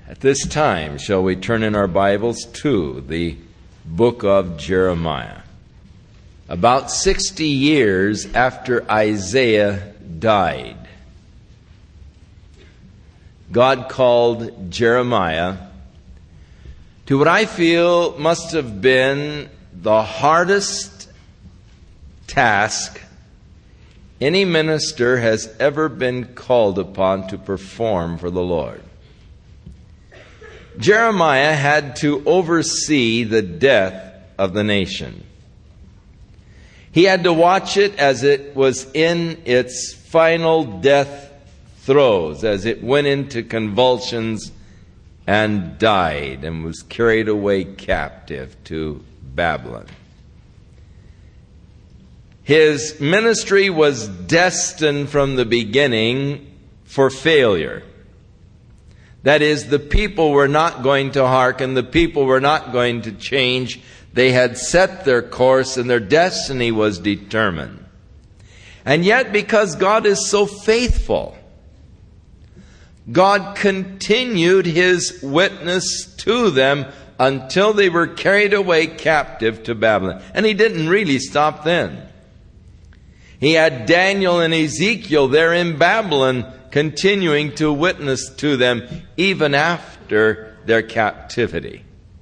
At this time, shall we turn in our Bibles to the book of Jeremiah. About 60 years after Isaiah died, God called Jeremiah to what I feel must have been the hardest task any minister has ever been called upon to perform for the Lord. Jeremiah had to oversee the death of the nation. He had to watch it as it was in its final death throes, as it went into convulsions and died and was carried away captive to Babylon. His ministry was destined from the beginning for failure. That is, the people were not going to hearken, the people were not going to change. They had set their course and their destiny was determined. And yet, because God is so faithful, God continued His witness to them until they were carried away captive to Babylon. And He didn't really stop then. He had Daniel and Ezekiel there in Babylon continuing to witness to them even after their captivity.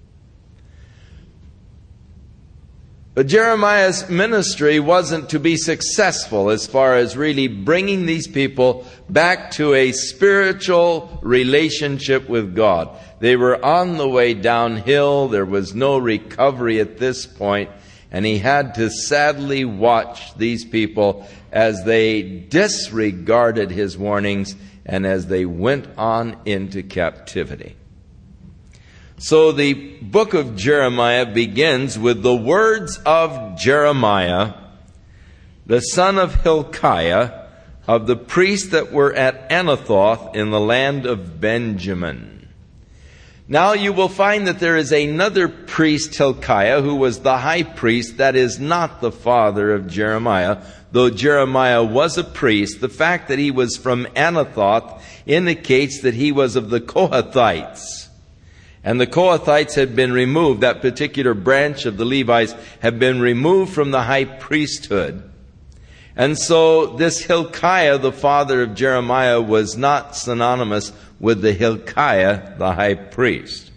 But Jeremiah's ministry wasn't to be successful as far as really bringing these people back to a spiritual relationship with God. They were on the way downhill. There was no recovery at this point. And he had to sadly watch these people as they disregarded his warnings and as they went on into captivity. So the book of Jeremiah begins with the words of Jeremiah, the son of Hilkiah, of the priests that were at Anathoth in the land of Benjamin. Now you will find that there is another priest, Hilkiah, who was the high priest. That is not the father of Jeremiah. Though Jeremiah was a priest, the fact that he was from Anathoth indicates that he was of the Kohathites. And the Kohathites had been removed. That particular branch of the Levites had been removed from the high priesthood. And so this Hilkiah, the father of Jeremiah, was not synonymous with the Hilkiah, the high priest,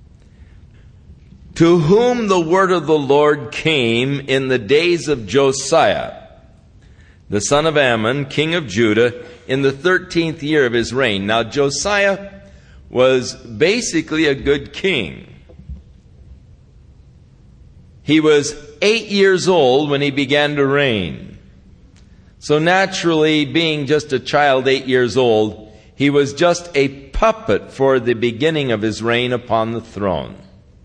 to whom the word of the Lord came in the days of Josiah, the son of Ammon, king of Judah, in the 13th year of his reign. Now Josiah was basically a good king. He was 8 years old when he began to reign. So naturally, being just a child, 8 years old, he was just a puppet for the beginning of his reign upon the throne.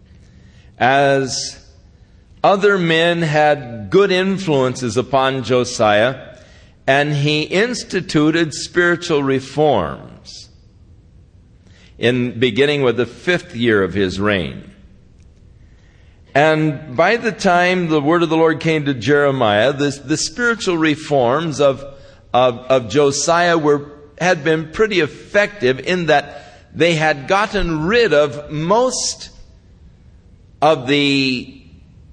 As other men had good influences upon Josiah, and he instituted spiritual reforms, beginning with the 5th year of his reign. And by the time the word of the Lord came to Jeremiah, the spiritual reforms of Josiah had been pretty effective in that they had gotten rid of most of the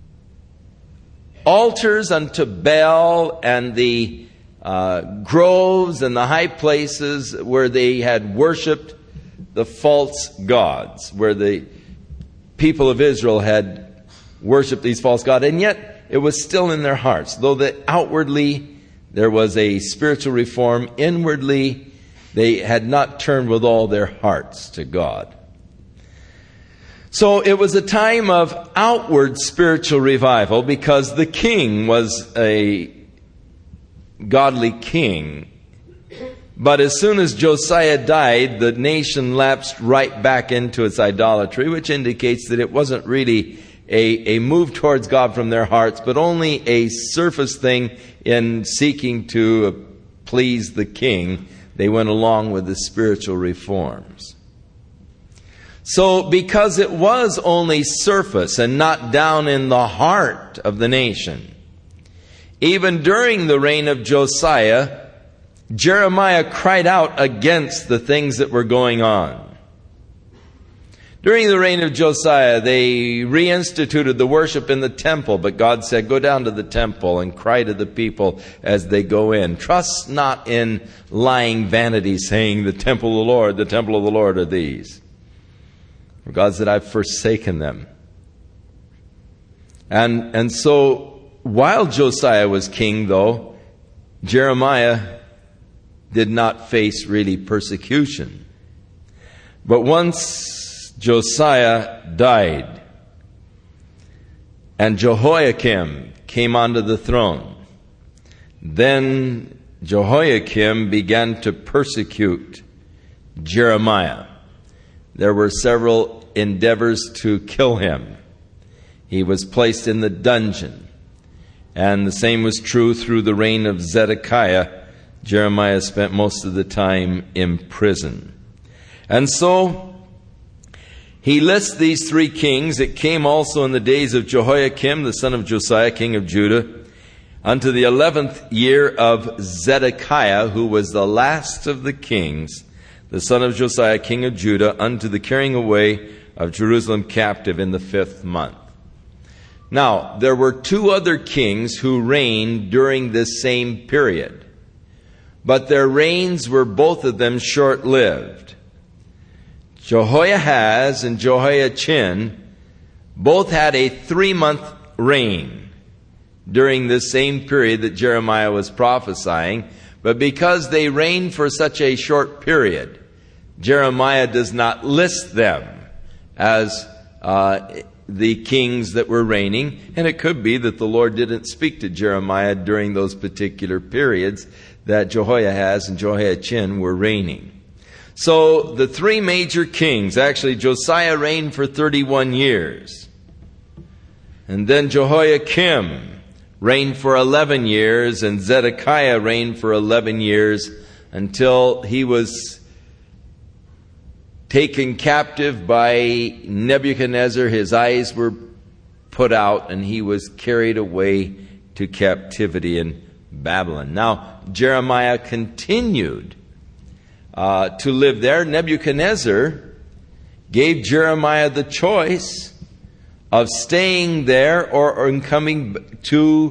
altars unto Baal and the groves and the high places where they had worshipped the false gods, where the people of Israel had worshipped these false gods. And yet it was still in their hearts. Though that outwardly there was a spiritual reform, inwardly they had not turned with all their hearts to God. So it was a time of outward spiritual revival because the king was a godly king. But as soon as Josiah died, the nation lapsed right back into its idolatry, which indicates that it wasn't really a move towards God from their hearts, but only a surface thing in seeking to please the king. They went along with the spiritual reforms. So because it was only surface and not down in the heart of the nation, even during the reign of Josiah, Jeremiah cried out against the things that were going on. During the reign of Josiah, they reinstituted the worship in the temple, but God said, go down to the temple and cry to the people as they go in. Trust not in lying vanity, saying, the temple of the Lord are these. For God said, I've forsaken them. And so, while Josiah was king, though, Jeremiah did not face really persecution. But once Josiah died, and Jehoiakim came onto the throne, then Jehoiakim began to persecute Jeremiah. There were several endeavors to kill him. He was placed in the dungeon. And the same was true through the reign of Zedekiah. Jeremiah spent most of the time in prison. And so he lists these three kings. It came also in the days of Jehoiakim, the son of Josiah, king of Judah, unto the 11th year of Zedekiah, who was the last of the kings, the son of Josiah, king of Judah, unto the carrying away of Jerusalem captive in the 5th month. Now, there were two other kings who reigned during this same period, but their reigns were both of them short-lived. Jehoiahaz and Jehoiachin both had a 3-month reign during this same period that Jeremiah was prophesying, but because they reigned for such a short period, Jeremiah does not list them as the kings that were reigning, and it could be that the Lord didn't speak to Jeremiah during those particular periods that Jehoiahaz and Jehoiachin were reigning. So the three major kings, actually Josiah reigned for 31 years. And then Jehoiakim reigned for 11 years, and Zedekiah reigned for 11 years until he was taken captive by Nebuchadnezzar. His eyes were put out and he was carried away to captivity in Babylon. Now, Jeremiah continued to live there. Nebuchadnezzar gave Jeremiah the choice of staying there or coming to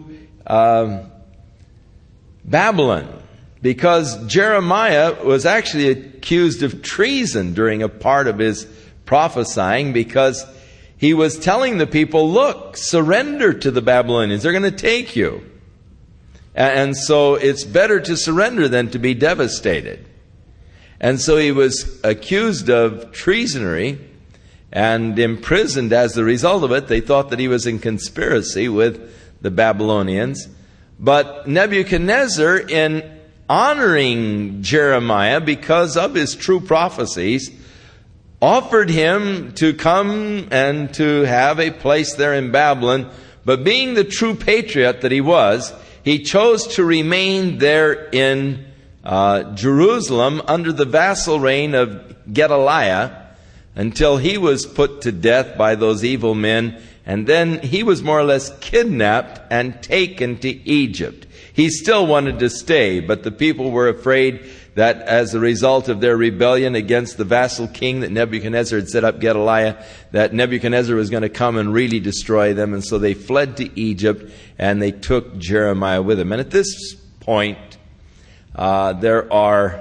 Babylon, because Jeremiah was actually accused of treason during a part of his prophesying, because he was telling the people, look, surrender to the Babylonians. They're going to take you. And so it's better to surrender than to be devastated. And so he was accused of treasonry and imprisoned as the result of it. They thought that he was in conspiracy with the Babylonians. But Nebuchadnezzar, in honoring Jeremiah because of his true prophecies, offered him to come and to have a place there in Babylon. But being the true patriot that he was, he chose to remain there in Jerusalem under the vassal reign of Gedaliah until he was put to death by those evil men. And then he was more or less kidnapped and taken to Egypt. He still wanted to stay, but the people were afraid that as a result of their rebellion against the vassal king that Nebuchadnezzar had set up, Gedaliah, that Nebuchadnezzar was going to come and really destroy them. And so they fled to Egypt and they took Jeremiah with them. And at this point, there are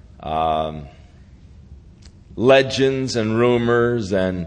legends and rumors and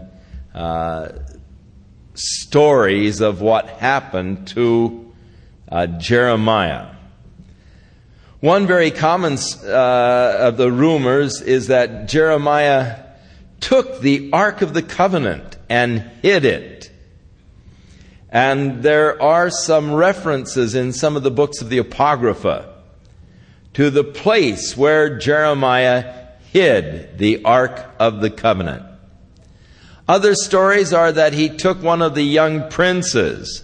stories of what happened to Jeremiah. One very common of the rumors is that Jeremiah took the Ark of the Covenant and hid it. And there are some references in some of the books of the Apocrypha to the place where Jeremiah hid the Ark of the Covenant. Other stories are that he took one of the young princes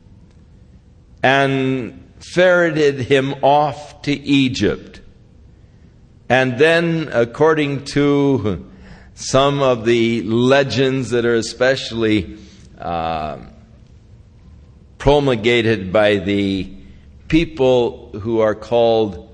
and ferreted him off to Egypt. And then, according to some of the legends that are especially promulgated by the people who are called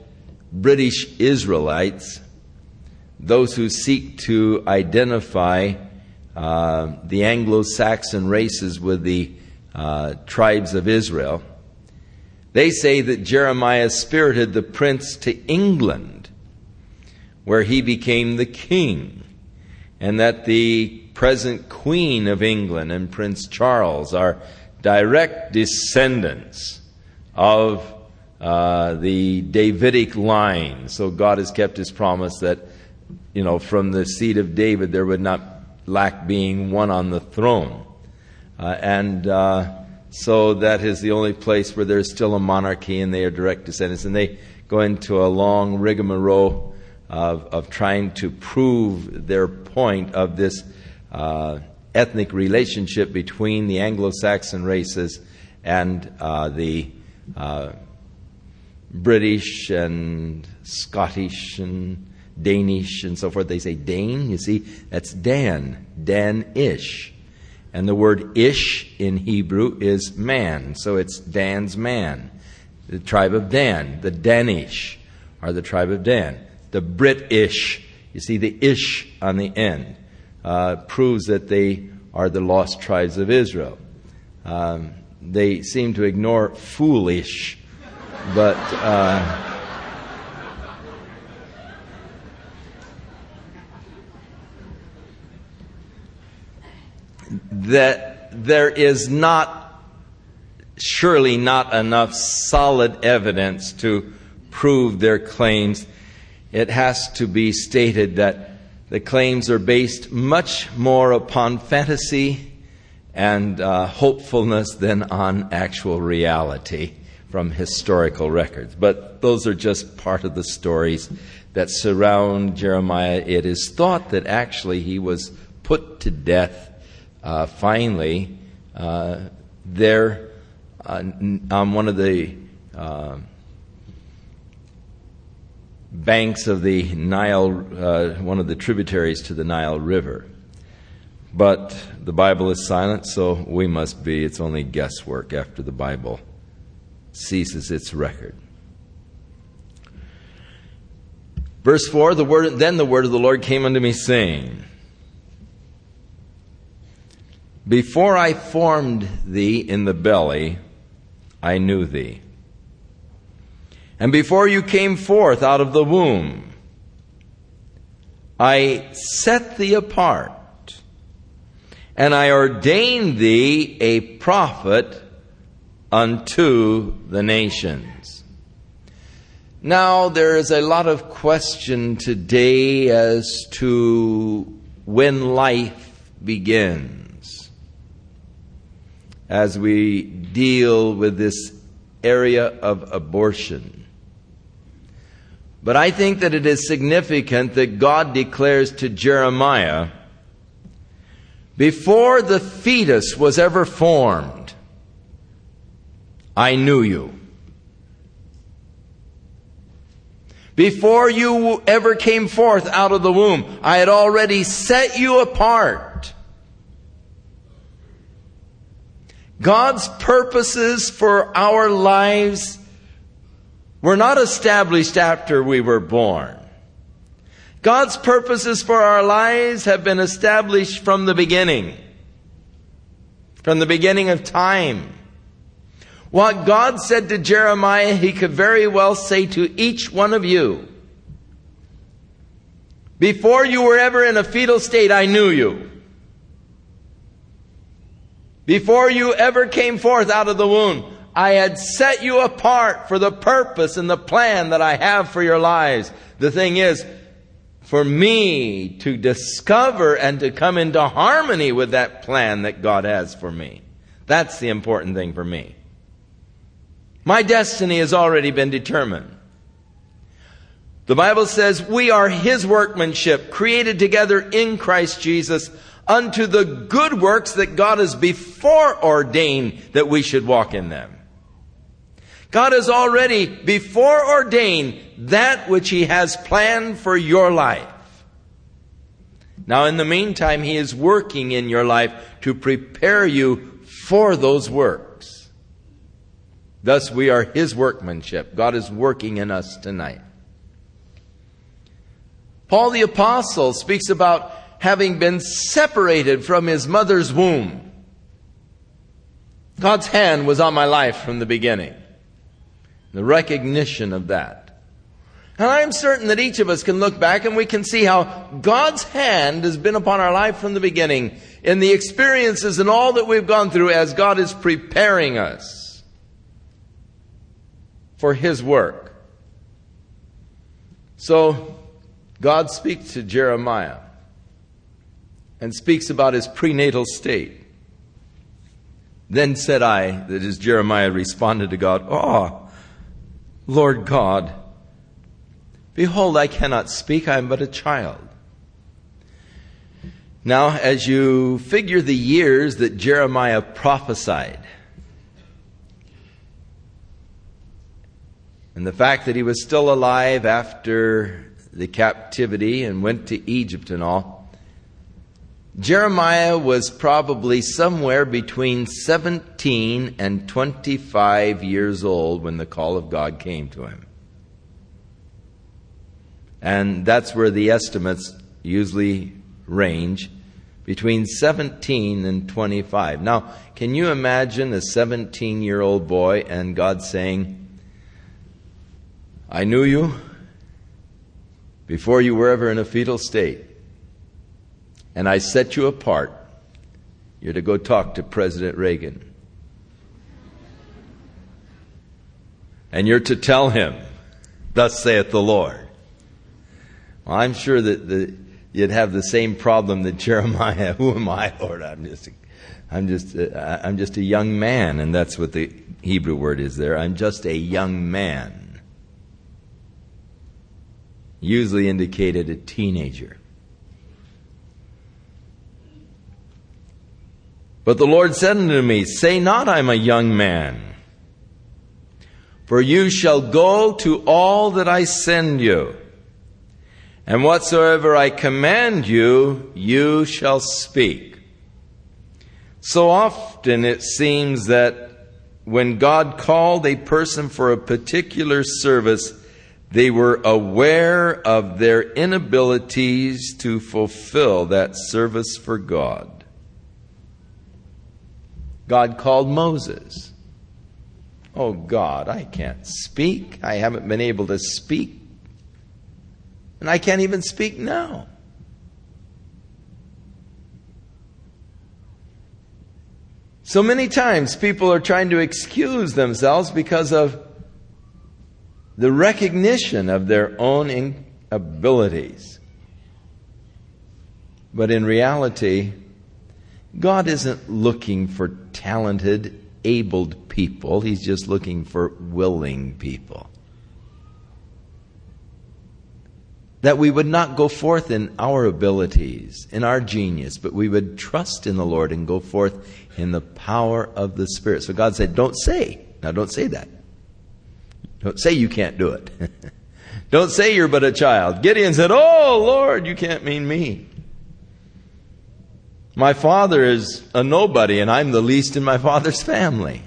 British Israelites, those who seek to identify the Anglo-Saxon races with the tribes of Israel, they say that Jeremiah spirited the prince to England, where he became the king, and that the present Queen of England and Prince Charles are direct descendants of the Davidic line. So God has kept His promise that, from the seed of David there would not lack being one on the throne. So that is the only place where there's still a monarchy and they are direct descendants. And they go into a long rigmarole of trying to prove their point of this ethnic relationship between the Anglo-Saxon races and the British and Scottish and Danish and so forth. They say Dane, you see, that's Dan, Dan-ish. And the word ish in Hebrew is man, so it's Dan's man. The tribe of Dan, the Danish, are the tribe of Dan. The British, you see the ish on the end, proves that they are the lost tribes of Israel. They seem to ignore foolish, but that there is surely not enough solid evidence to prove their claims. It has to be stated that the claims are based much more upon fantasy and hopefulness than on actual reality from historical records. But those are just part of the stories that surround Jeremiah. It is thought that actually he was put to death finally there on one of the banks of the Nile, one of the tributaries to the Nile River. But the Bible is silent, so we must be. It's only guesswork after the Bible ceases its record. Verse 4, Then the word of the Lord came unto me, saying, Before I formed thee in the belly, I knew thee. And before you came forth out of the womb, I set thee apart, and I ordained thee a prophet unto the nations. Now, there is a lot of question today as to when life begins, as we deal with this area of abortion. But I think that it is significant that God declares to Jeremiah, before the fetus was ever formed, I knew you. Before you ever came forth out of the womb, I had already set you apart. God's purposes for our lives were not established after we were born. God's purposes for our lives have been established from the beginning of time. What God said to Jeremiah, He could very well say to each one of you. Before you were ever in a fetal state, I knew you. Before you ever came forth out of the womb, I had set you apart for the purpose and the plan that I have for your lives. The thing is, for me to discover and to come into harmony with that plan that God has for me. That's the important thing for me. My destiny has already been determined. The Bible says we are His workmanship, created together in Christ Jesus unto the good works that God has before ordained that we should walk in them. God has already before ordained that which He has planned for your life. Now, in the meantime, He is working in your life to prepare you for those works. Thus, we are His workmanship. God is working in us tonight. Paul the Apostle speaks about having been separated from his mother's womb. God's hand was on my life from the beginning. The recognition of that. And I'm certain that each of us can look back and we can see how God's hand has been upon our life from the beginning in the experiences and all that we've gone through as God is preparing us for His work. So, God speaks to Jeremiah and speaks about his prenatal state. Then said I, that is, Jeremiah responded to God, "Oh, Lord God, behold, I cannot speak, I am but a child." Now, as you figure the years that Jeremiah prophesied, and the fact that he was still alive after the captivity and went to Egypt and all, Jeremiah was probably somewhere between 17 and 25 years old when the call of God came to him. And that's where the estimates usually range, between 17 and 25. Now, can you imagine a 17-year-old boy and God saying, "I knew you before you were ever in a fetal state, and I set you apart. You're to go talk to President Reagan. And you're to tell him, 'Thus saith the Lord.'" Well, I'm sure that you'd have the same problem that Jeremiah. "Who am I, Lord? I'm just a young man," and that's what the Hebrew word is there. I'm just a young man. Usually indicated a teenager. But the Lord said unto me, "Say not, I am a young man. For you shall go to all that I send you. And whatsoever I command you, you shall speak." So often it seems that when God called a person for a particular service, they were aware of their inabilities to fulfill that service for God. God called Moses. "Oh God, I can't speak. I haven't been able to speak. And I can't even speak now." So many times people are trying to excuse themselves because of the recognition of their own inabilities. But in reality, God isn't looking for talented, abled people. He's just looking for willing people. That we would not go forth in our abilities, in our genius, but we would trust in the Lord and go forth in the power of the Spirit. So God said, don't say. Now don't say that. Don't say you can't do it. Don't say you're but a child. Gideon said, "Oh, Lord, you can't mean me. My father is a nobody, and I'm the least in my father's family.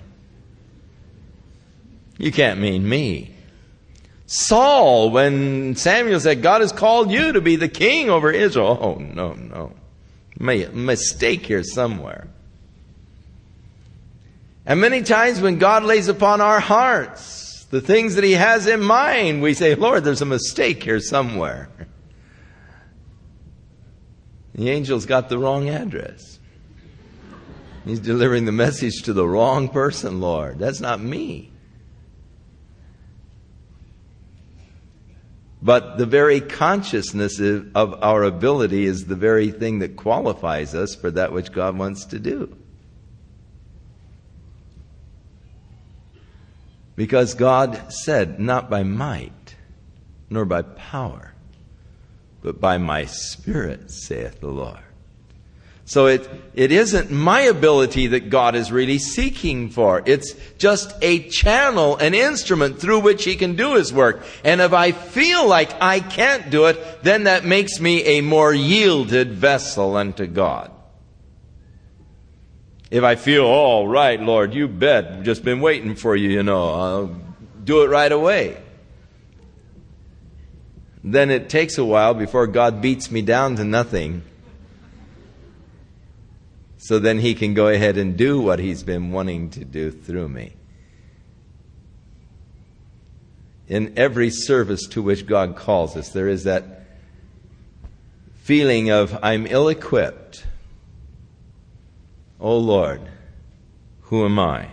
You can't mean me." Saul, when Samuel said, "God has called you to be the king over Israel." Oh, no. Mistake here somewhere. And many times when God lays upon our hearts the things that He has in mind, we say, "Lord, there's a mistake here somewhere. The angel's got the wrong address. He's delivering the message to the wrong person, Lord. That's not me." But the very consciousness of our ability is the very thing that qualifies us for that which God wants to do. Because God said, "Not by might, nor by power, but by my Spirit, saith the Lord." So it isn't my ability that God is really seeking for. It's just a channel, an instrument through which He can do His work. And if I feel like I can't do it, then that makes me a more yielded vessel unto God. If I feel, "All right, Lord, you bet. I've just been waiting for you, I'll do it right away," then it takes a while before God beats me down to nothing so then He can go ahead and do what He's been wanting to do through me. In every service to which God calls us, there is that feeling of, I'm ill-equipped. Oh Lord, who am I?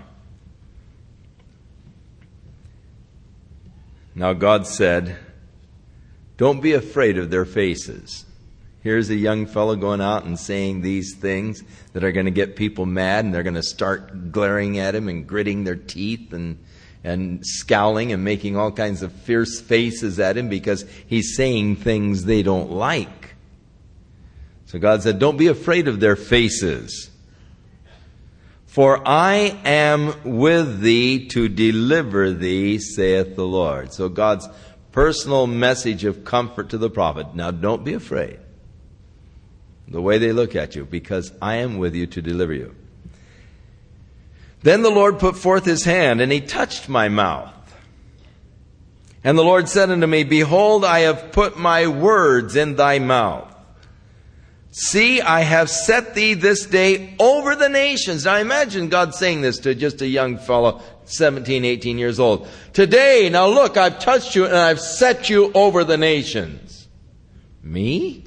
Now God said, don't be afraid of their faces. Here's a young fellow going out and saying these things that are going to get people mad, and they're going to start glaring at him and gritting their teeth and scowling and making all kinds of fierce faces at him because he's saying things they don't like. So God said, don't be afraid of their faces, for I am with thee to deliver thee, saith the Lord. So God's personal message of comfort to the prophet. Now don't be afraid the way they look at you, because I am with you to deliver you. Then the Lord put forth His hand, and He touched my mouth. And the Lord said unto me, behold, I have put my words in thy mouth. See, I have set thee this day over the nations. Now imagine God saying this to just a young fellow, 17, 18 years old. Today, now look, I've touched you and I've set you over the nations. Me?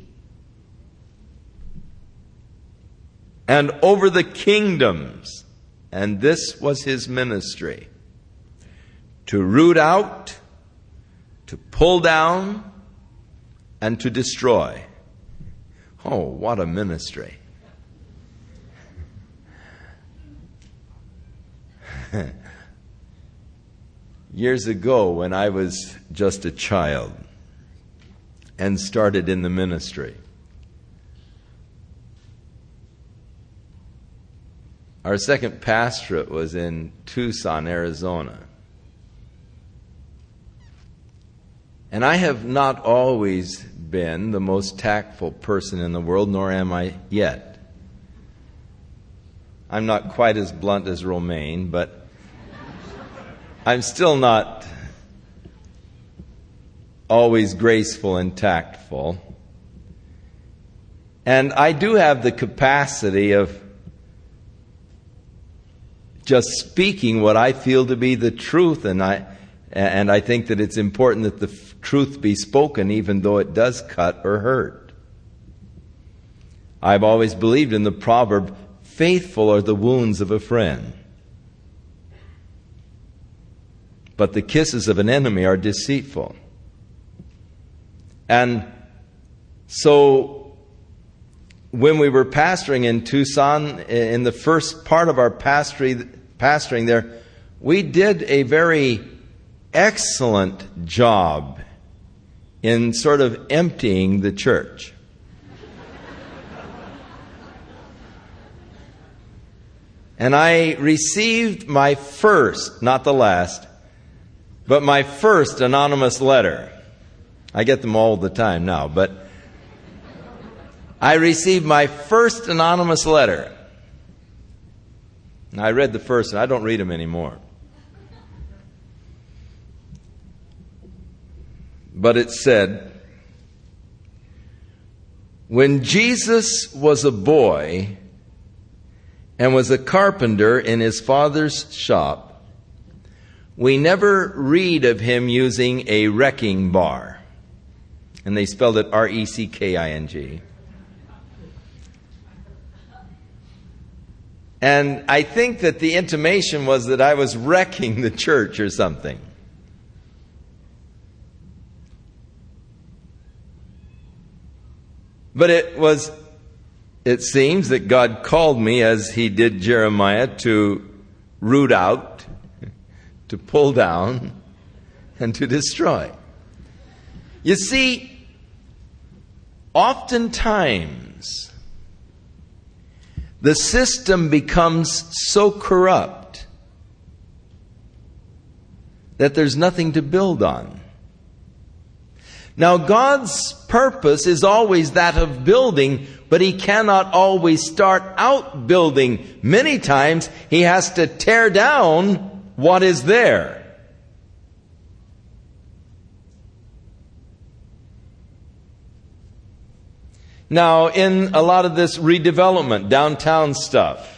And over the kingdoms. And this was His ministry. To root out, to pull down, and to destroy. Oh, what a ministry. Years ago, when I was just a child and started in the ministry, our second pastorate was in Tucson, Arizona. And I have not always been the most tactful person in the world, nor am I yet. I'm not quite as blunt as Romaine, but I'm still not always graceful and tactful. And I do have the capacity of just speaking what I feel to be the truth, and I think that it's important that the truth be spoken, even though it does cut or hurt. I've always believed in the proverb, faithful are the wounds of a friend, but the kisses of an enemy are deceitful. And so when we were pastoring in Tucson, in the first part of our pastoring there, we did a very excellent job in sort of emptying the church. And I received my first, not the last, but my first anonymous letter. I get them all the time now, but I received my first anonymous letter. And I read the first, and I don't read them anymore. But it said, when Jesus was a boy and was a carpenter in his father's shop, we never read of him using a wrecking bar. And they spelled it R-E-C-K-I-N-G. And I think that the intimation was that I was wrecking the church or something. But it seems that God called me, as He did Jeremiah, to root out, to pull down, and to destroy. You see, oftentimes the system becomes so corrupt that there's nothing to build on. Now, God's purpose is always that of building, but He cannot always start out building. Many times, He has to tear down what is there. Now, in a lot of this redevelopment, downtown stuff,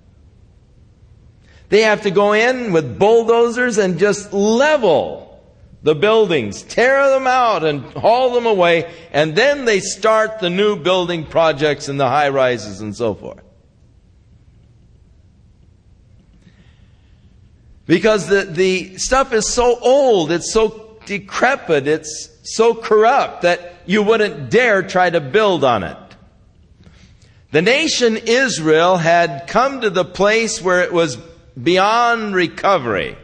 they have to go in with bulldozers and just level the buildings, tear them out and haul them away, and then they start the new building projects and the high rises and so forth. Because the stuff is so old, it's so decrepit, it's so corrupt that you wouldn't dare try to build on it. The nation Israel had come to the place where it was beyond recovery.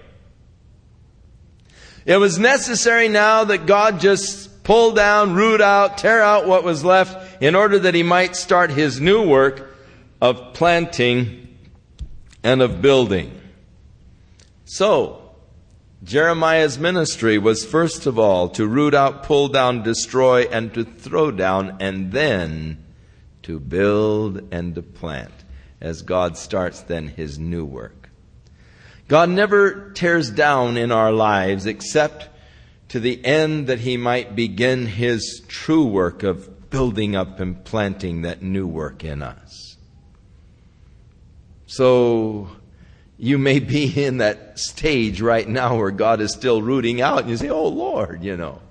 It was necessary now that God just pull down, root out, tear out what was left in order that He might start His new work of planting and of building. So, Jeremiah's ministry was first of all to root out, pull down, destroy, and to throw down, and then to build and to plant, as God starts then His new work. God never tears down in our lives except to the end that He might begin His true work of building up and planting that new work in us. So, you may be in that stage right now where God is still rooting out, and you say, "Oh Lord, you're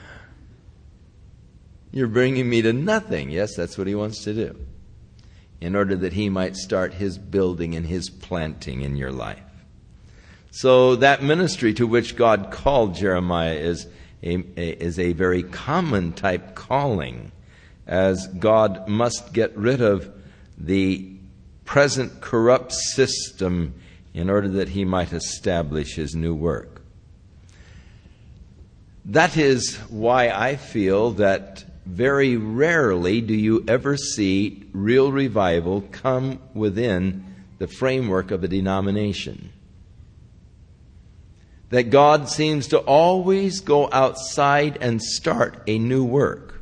bringing me to nothing." Yes, that's what He wants to do, in order that He might start His building and His planting in your life. So that ministry to which God called Jeremiah is a very common type calling, as God must get rid of the present corrupt system in order that He might establish His new work. That is why I feel that very rarely do you ever see real revival come within the framework of a denomination. That God seems to always go outside and start a new work.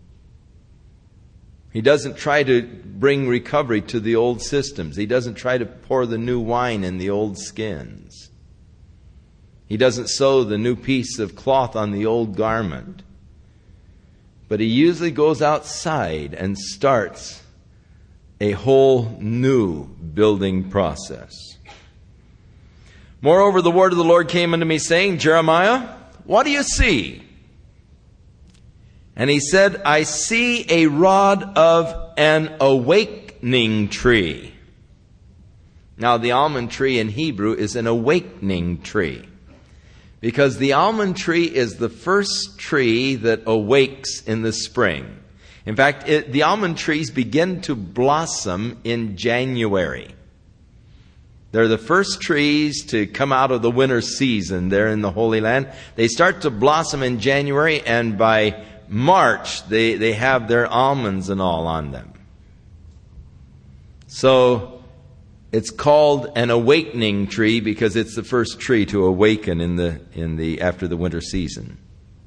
He doesn't try to bring recovery to the old systems. He doesn't try to pour the new wine in the old skins. He doesn't sew the new piece of cloth on the old garment. But He usually goes outside and starts a whole new building process. Moreover, the word of the Lord came unto me, saying, "Jeremiah, what do you see?" And he said, "I see a rod of an awakening tree." Now, the almond tree in Hebrew is an awakening tree, because the almond tree is the first tree that awakes in the spring. In fact, the almond trees begin to blossom in January. They're the first trees to come out of the winter season there in the Holy Land. They start to blossom in January, and by March they have their almonds and all on them. So it's called an awakening tree because it's the first tree to awaken after the winter season.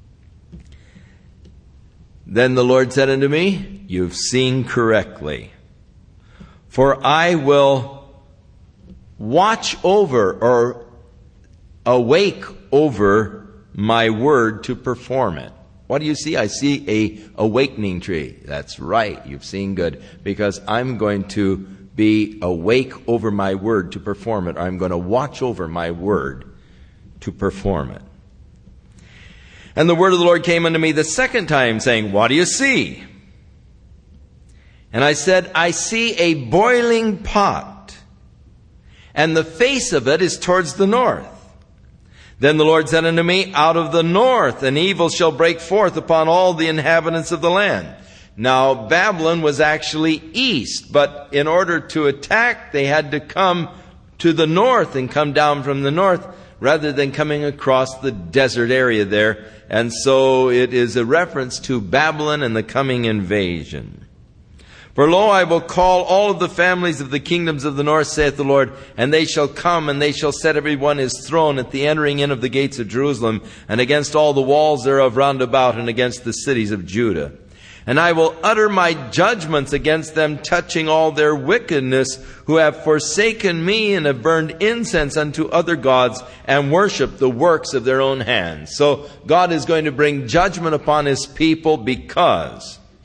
Then the Lord said unto me, "You've seen correctly. For I will watch over or awake over my word to perform it." What do you see? I see a awakening tree. That's right. You've seen good, because I'm going to be awake over my word to perform it. I'm going to watch over my word to perform it. And the word of the Lord came unto me the second time, saying, "What do you see?" And I said, "I see a boiling pot, and the face of it is towards the north." Then the Lord said unto me, "Out of the north an evil shall break forth upon all the inhabitants of the land." Now, Babylon was actually east, but in order to attack, they had to come to the north and come down from the north, rather than coming across the desert area there. And so it is a reference to Babylon and the coming invasion. "For lo, I will call all of the families of the kingdoms of the north, saith the Lord, and they shall come, and they shall set every one his throne at the entering in of the gates of Jerusalem, and against all the walls thereof round about, and against the cities of Judah. And I will utter my judgments against them, touching all their wickedness, who have forsaken me, and have burned incense unto other gods, and worshipped the works of their own hands." So God is going to bring judgment upon His people because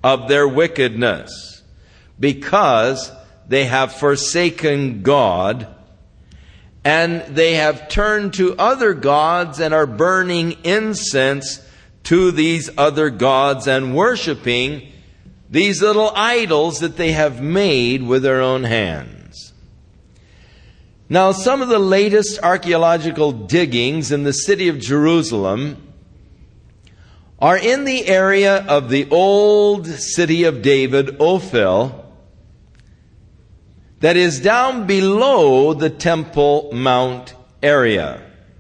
of their wickedness, because they have forsaken God, and they have turned to other gods and are burning incense to these other gods and worshiping these little idols that they have made with their own hands. Now, some of the latest archaeological diggings in the city of Jerusalem are in the area of the old city of David, Ophel, that is down below the Temple Mount area.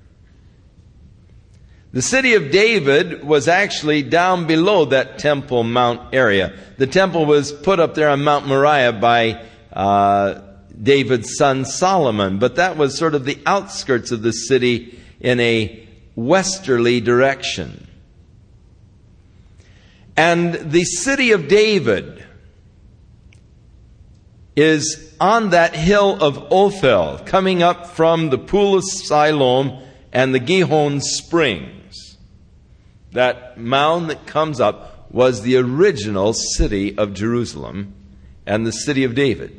The city of David was actually down below that Temple Mount area. The temple was put up there on Mount Moriah by David's son Solomon, but that was sort of the outskirts of the city in a westerly direction. And the city of David is on that hill of Ophel, coming up from the pool of Siloam and the Gihon Springs. That mound that comes up was the original city of Jerusalem and the city of David.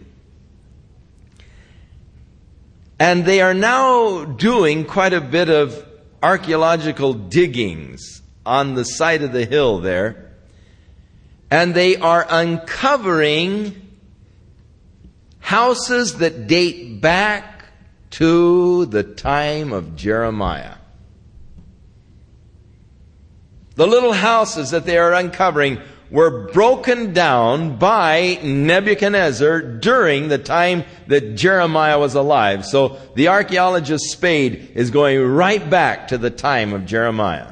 And they are now doing quite a bit of archaeological diggings on the side of the hill there. And they are uncovering houses that date back to the time of Jeremiah. The little houses that they are uncovering were broken down by Nebuchadnezzar during the time that Jeremiah was alive. So the archaeologist Spade is going right back to the time of Jeremiah.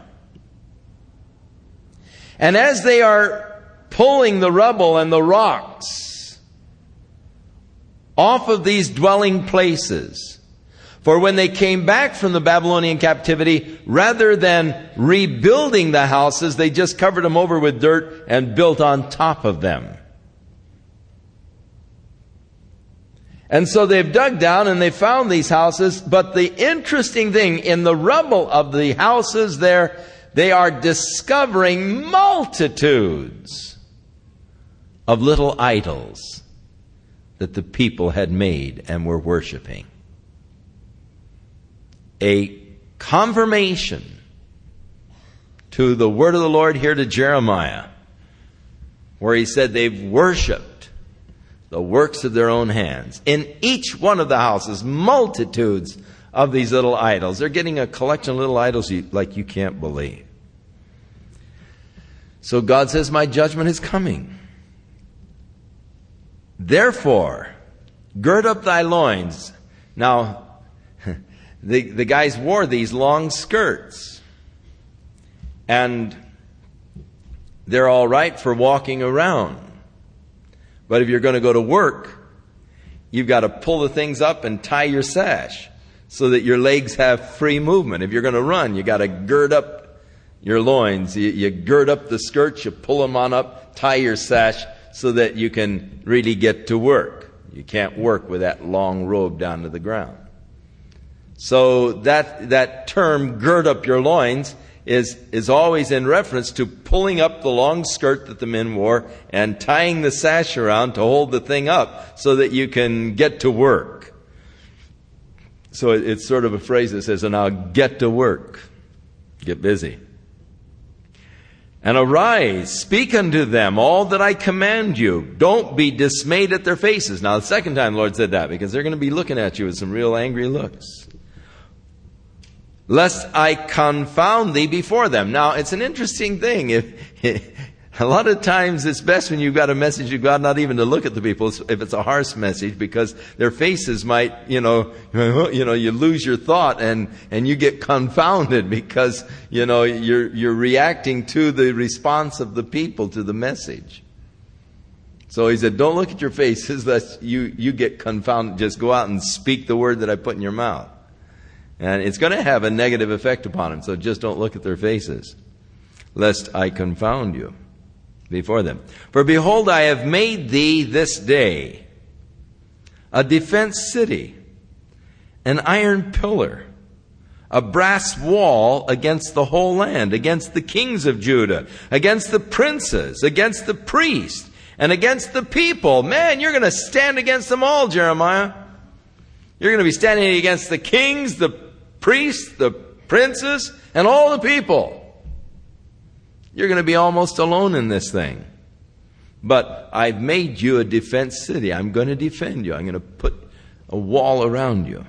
And as they are pulling the rubble and the rocks off of these dwelling places, for when they came back from the Babylonian captivity, rather than rebuilding the houses, they just covered them over with dirt and built on top of them. And so they've dug down and they found these houses, but the interesting thing, in the rubble of the houses there, they are discovering multitudes of little idols that the people had made and were worshiping. A confirmation to the word of the Lord here to Jeremiah, where he said they've worshipped the works of their own hands. In each one of the houses, multitudes of these little idols. They're getting a collection of little idols like you can't believe. So God says, my judgment is coming. Therefore, gird up thy loins. Now, the guys wore these long skirts. And they're all right for walking around. But if you're going to go to work, you've got to pull the things up and tie your sash so that your legs have free movement. If you're going to run, you've got to gird up your loins. You gird up the skirts, you pull them on up, tie your sash so that you can really get to work. You can't work with that long robe down to the ground. So that term, gird up your loins, is always in reference to pulling up the long skirt that the men wore and tying the sash around to hold the thing up so that you can get to work. So it's sort of a phrase that says, now get to work. Get busy. And arise, speak unto them all that I command you. Don't be dismayed at their faces. Now, the second time the Lord said that, because they're going to be looking at you with some real angry looks. Lest I confound thee before them. Now, it's an interesting thing. A lot of times it's best when you've got a message of God not even to look at the people if it's a harsh message, because their faces might, you lose your thought and you get confounded because, you're reacting to the response of the people to the message. So he said, don't look at your faces lest you get confounded. Just go out and speak the word that I put in your mouth. And it's going to have a negative effect upon them. So just don't look at their faces, lest I confound you before them. For behold, I have made thee this day a defense city, an iron pillar, a brass wall against the whole land, against the kings of Judah, against the princes, against the priests, and against the people. Man, you're going to stand against them all, Jeremiah. You're going to be standing against the kings, the priests, the princes, and all the people. You're going to be almost alone in this thing. But I've made you a defense city. I'm going to defend you. I'm going to put a wall around you.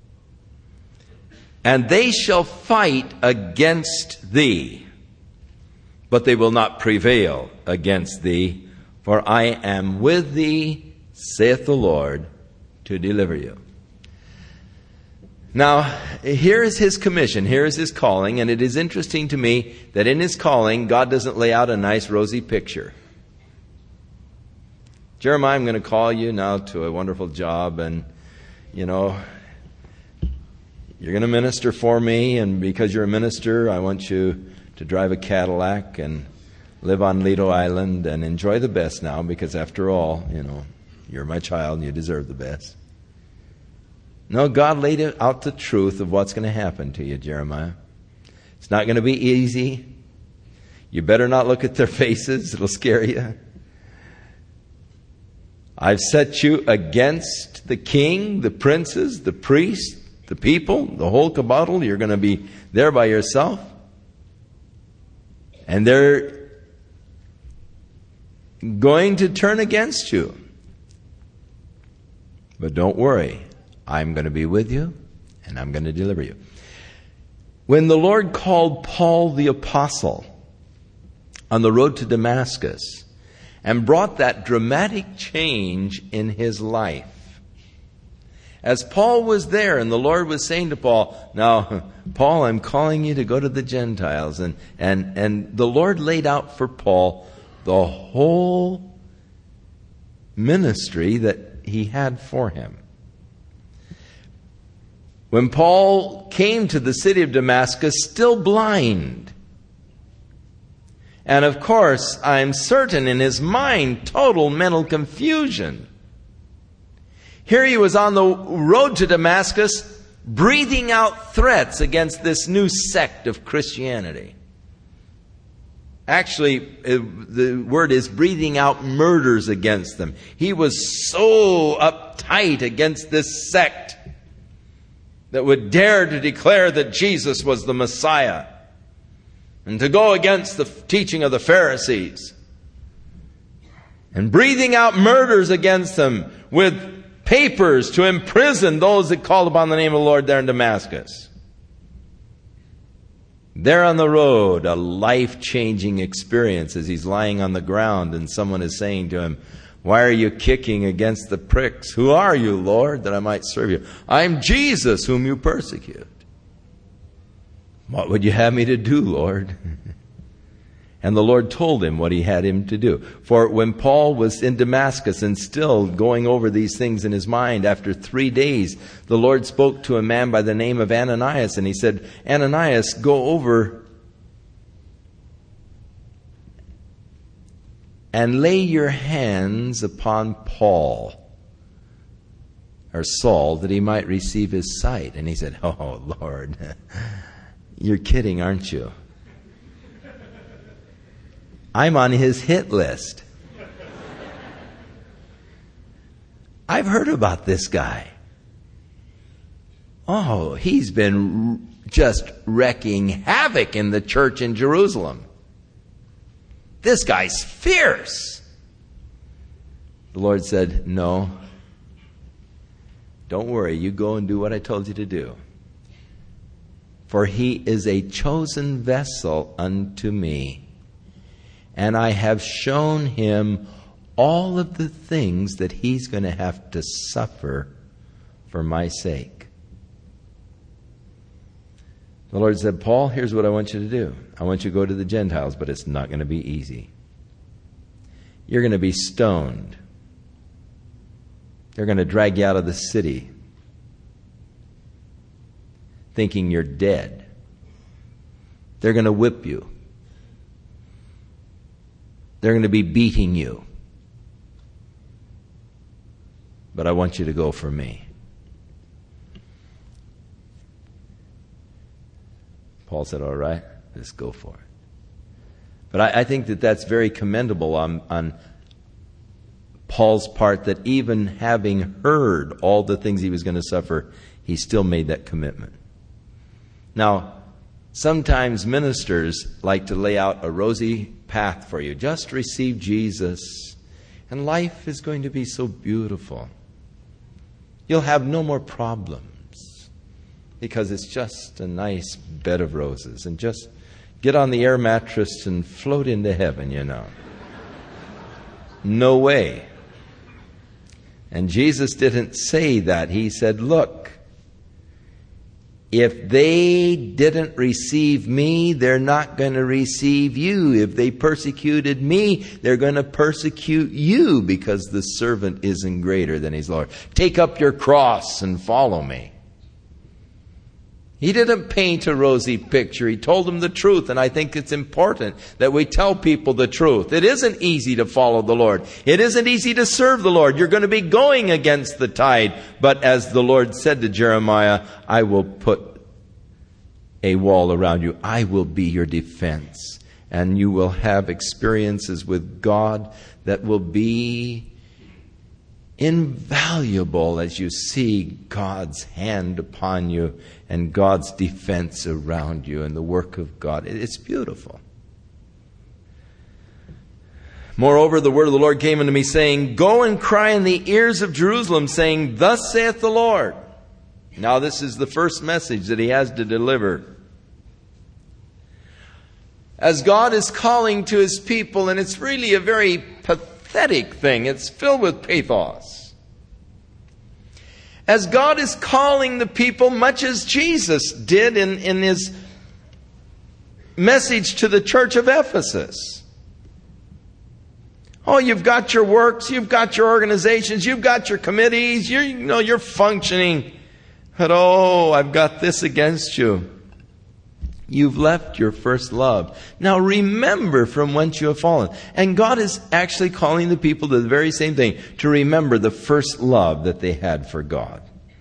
And they shall fight against thee, but they will not prevail against thee, for I am with thee, saith the Lord, to deliver you. Now, here is his commission, here is his calling, and it is interesting to me that in his calling, God doesn't lay out a nice rosy picture. Jeremiah, I'm going to call you now to a wonderful job, and, you're going to minister for me, and because you're a minister, I want you to drive a Cadillac and live on Lido Island and enjoy the best now, because after all, you're my child and you deserve the best. No, God laid out the truth of what's going to happen to you, Jeremiah. It's not going to be easy. You better not look at their faces. It'll scare you. I've set you against the king, the princes, the priests, the people, the whole caboodle. You're going to be there by yourself. And they're going to turn against you. But don't worry. I'm going to be with you, and I'm going to deliver you. When the Lord called Paul the apostle on the road to Damascus and brought that dramatic change in his life, as Paul was there and the Lord was saying to Paul, now, Paul, I'm calling you to go to the Gentiles. And the Lord laid out for Paul the whole ministry that he had for him. When Paul came to the city of Damascus, still blind, and of course, I'm certain in his mind, total mental confusion. Here he was on the road to Damascus, breathing out threats against this new sect of Christianity. Actually, the word is breathing out murders against them. He was so uptight against this sect that would dare to declare that Jesus was the Messiah and to go against the teaching of the Pharisees, and breathing out murders against them with papers to imprison those that called upon the name of the Lord there in Damascus. There on the road, a life-changing experience as he's lying on the ground and someone is saying to him, why are you kicking against the pricks? Who are you, Lord, that I might serve you? I'm Jesus whom you persecute. What would you have me to do, Lord? And the Lord told him what he had him to do. For when Paul was in Damascus and still going over these things in his mind, after 3 days, the Lord spoke to a man by the name of Ananias, and he said, Ananias, go over and lay your hands upon Paul, or Saul, that he might receive his sight. And he said, oh, Lord, you're kidding, aren't you? I'm on his hit list. I've heard about this guy. Oh, he's been just wrecking havoc in the church in Jerusalem. This guy's fierce. The Lord said, no. Don't worry, you go and do what I told you to do. For he is a chosen vessel unto me. And I have shown him all of the things that he's going to have to suffer for my sake. The Lord said, Paul, here's what I want you to do. I want you to go to the Gentiles, but it's not going to be easy. You're going to be stoned. They're going to drag you out of the city, thinking you're dead. They're going to whip you. They're going to be beating you. But I want you to go for me. Paul said, all right, let's go for it. But I think that that's very commendable on Paul's part, that even having heard all the things he was going to suffer, he still made that commitment. Now, sometimes ministers like to lay out a rosy path for you. Just receive Jesus, and life is going to be so beautiful. You'll have no more problems because it's just a nice bed of roses. And just get on the air mattress and float into heaven, you know. No way. And Jesus didn't say that. He said, look, if they didn't receive me, they're not going to receive you. If they persecuted me, they're going to persecute you, because the servant isn't greater than his Lord. Take up your cross and follow me. He didn't paint a rosy picture. He told them the truth, and I think it's important that we tell people the truth. It isn't easy to follow the Lord. It isn't easy to serve the Lord. You're going to be going against the tide. But as the Lord said to Jeremiah, I will put a wall around you. I will be your defense. And you will have experiences with God that will be invaluable as you see God's hand upon you and God's defense around you and the work of God. It's beautiful. Moreover, the word of the Lord came unto me, saying, go and cry in the ears of Jerusalem, saying, thus saith the Lord. Now this is the first message that he has to deliver. As God is calling to his people, and it's really a very pathetic thing. It's filled with pathos. As God is calling the people, much as Jesus did in his message to the church of Ephesus. Oh, you've got your works, you've got your organizations, you've got your committees, you're functioning. But oh, I've got this against you. You've left your first love. Now remember from whence you have fallen. And God is actually calling the people to the very same thing, to remember the first love that they had for God.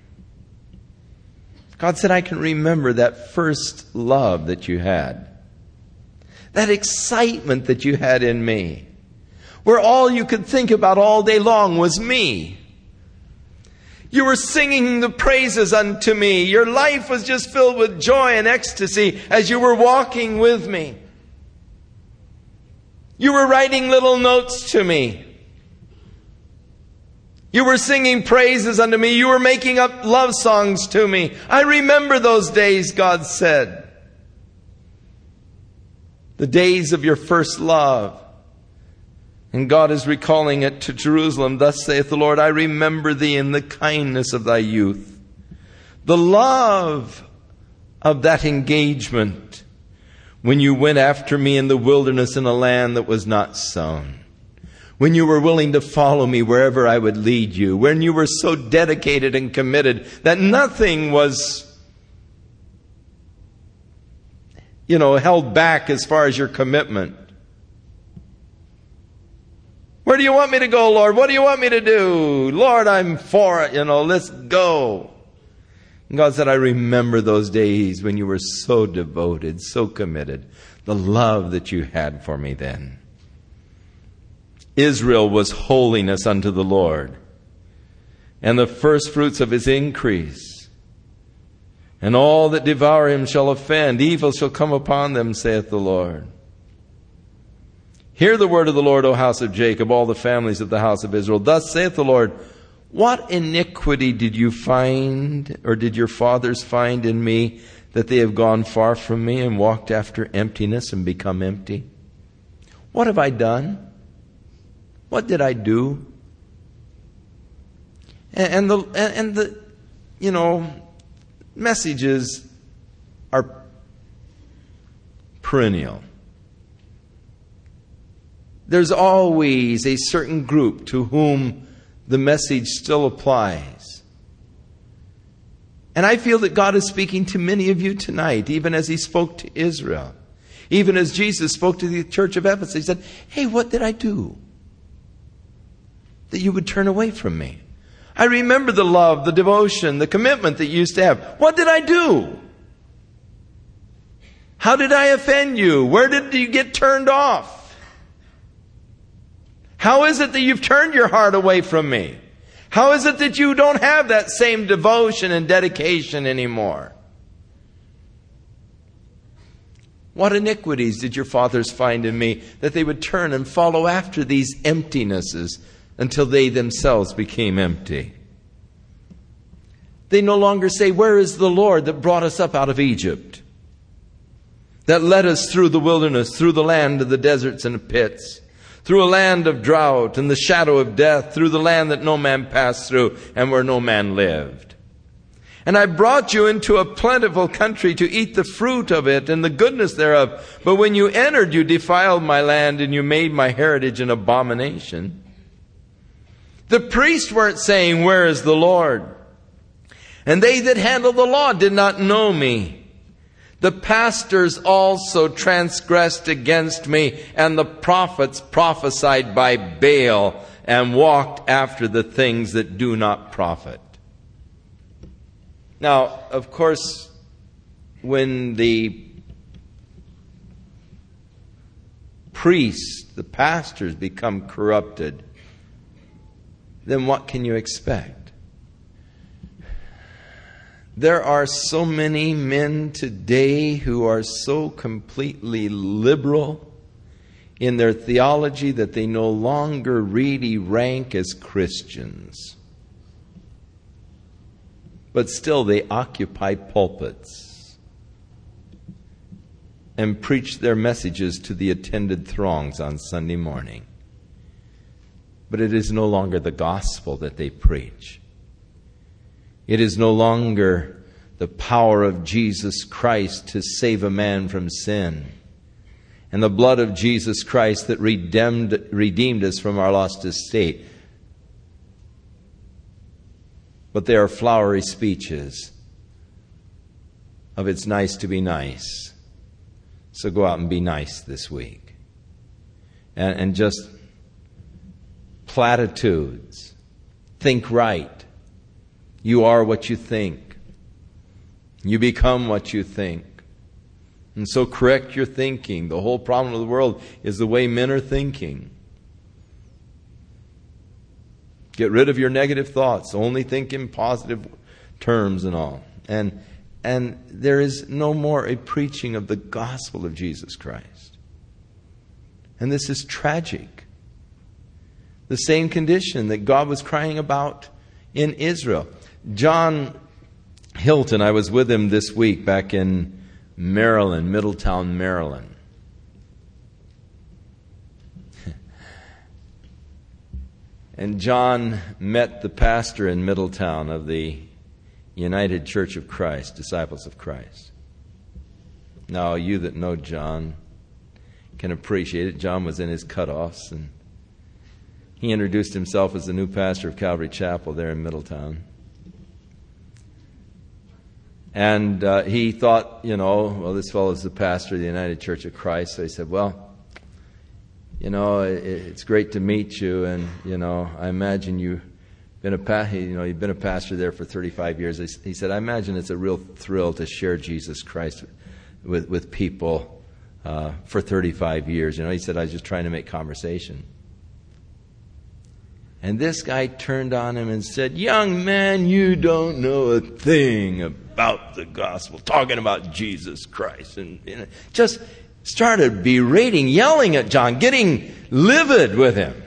God said, I can remember that first love that you had. That excitement that you had in me. Where all you could think about all day long was me. You were singing the praises unto me. Your life was just filled with joy and ecstasy as you were walking with me. You were writing little notes to me. You were singing praises unto me. You were making up love songs to me. I remember those days, God said. The days of your first love. And God is recalling it to Jerusalem. Thus saith the Lord, I remember thee in the kindness of thy youth. The love of that engagement when you went after me in the wilderness in a land that was not sown. When you were willing to follow me wherever I would lead you. When you were so dedicated and committed that nothing was, held back as far as your commitment. Where do you want me to go, Lord? What do you want me to do? Lord, I'm for it, let's go. And God said, I remember those days when you were so devoted, so committed. The love that you had for me then. Israel was holiness unto the Lord, and the first fruits of his increase. And all that devour him shall offend. Evil shall come upon them, saith the Lord. Hear the word of the Lord, O house of Jacob, all the families of the house of Israel. Thus saith the Lord, what iniquity did you find, or did your fathers find in me, that they have gone far from me and walked after emptiness and become empty? What have I done? What did I do? And the messages are perennial. There's always a certain group to whom the message still applies. And I feel that God is speaking to many of you tonight, even as he spoke to Israel. Even as Jesus spoke to the church of Ephesus. He said, hey, what did I do that you would turn away from me? I remember the love, the devotion, the commitment that you used to have. What did I do? How did I offend you? Where did you get turned off? How is it that you've turned your heart away from me? How is it that you don't have that same devotion and dedication anymore? What iniquities did your fathers find in me that they would turn and follow after these emptinesses until they themselves became empty? They no longer say, where is the Lord that brought us up out of Egypt, that led us through the wilderness, through the land of the deserts and the pits, through a land of drought and the shadow of death, through the land that no man passed through and where no man lived. And I brought you into a plentiful country to eat the fruit of it and the goodness thereof. But when you entered, you defiled my land and you made my heritage an abomination. The priests weren't saying, where is the Lord? And they that handle the law did not know me. The pastors also transgressed against me, and the prophets prophesied by Baal and walked after the things that do not profit. Now, of course, when the priests, the pastors, become corrupted, then what can you expect? There are so many men today who are so completely liberal in their theology that they no longer really rank as Christians. But still they occupy pulpits and preach their messages to the attended throngs on Sunday morning. But it is no longer the gospel that they preach. It is no longer the power of Jesus Christ to save a man from sin, and the blood of Jesus Christ that redeemed us from our lost estate. But they are flowery speeches of it's nice to be nice. So go out and be nice this week. And just platitudes. Think right. You are what you think. You become what you think. And so correct your thinking. The whole problem of the world is the way men are thinking. Get rid of your negative thoughts. Only think in positive terms and all. And there is no more a preaching of the gospel of Jesus Christ. And this is tragic. The same condition that God was crying about in Israel. John Hilton, I was with him this week back in Maryland, Middletown, Maryland. And John met the pastor in Middletown of the United Church of Christ, Disciples of Christ. Now, you that know John can appreciate it. John was in his cutoffs, and he introduced himself as the new pastor of Calvary Chapel there in Middletown. And he thought, this fellow's the pastor of the United Church of Christ. So he said, it's great to meet you, and I imagine you've been a pastor there for 35 years. He said, I imagine it's a real thrill to share Jesus Christ with people for 35 years. He said, I was just trying to make conversation. And this guy turned on him and said, young man, you don't know a thing about the gospel, talking about Jesus Christ. And just started berating, yelling at John, getting livid with him.